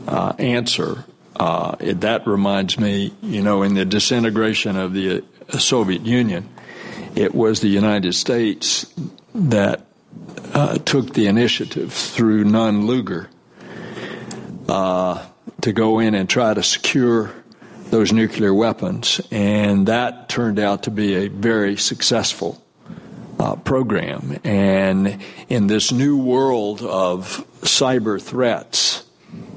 answer. That reminds me, in the disintegration of the Soviet Union, it was the United States that took the initiative through Nunn-Lugar to go in and try to secure those nuclear weapons, and that turned out to be a very successful program. And in this new world of cyber threats,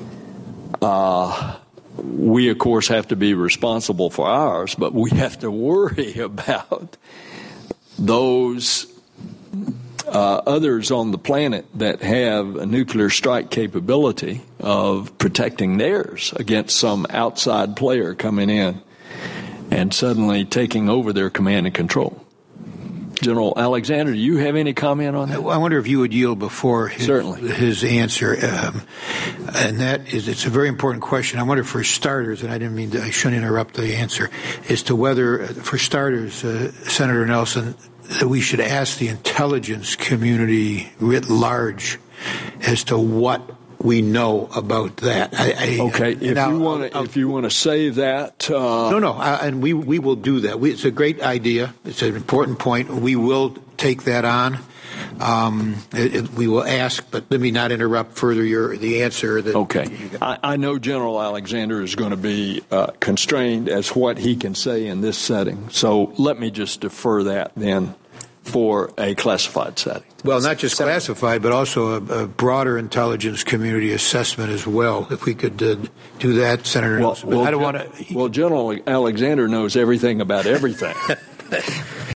we, of course, have to be responsible for ours, but we have to worry about those others on the planet that have a nuclear strike capability of protecting theirs against some outside player coming in and suddenly taking over their command and control. General Alexander, do you have any comment on that? I wonder if you would yield before Certainly. His answer. And that is, it's a very important question. I wonder, for starters, and I shouldn't interrupt the answer, as to whether, for starters, Senator Nelson, that we should ask the intelligence community writ large as to what we know about that. Okay, if you want to save that, and we will do that. It's a great idea. It's an important point. We will take that on. We will ask, but let me not interrupt further the answer. Okay, I know General Alexander is going to be constrained as what he can say in this setting. So let me just defer that then for a classified setting. Well, not just classified, but also a broader intelligence community assessment as well. If we could do that, Senator Nelson. I don't want to. Well, General Alexander knows everything about everything.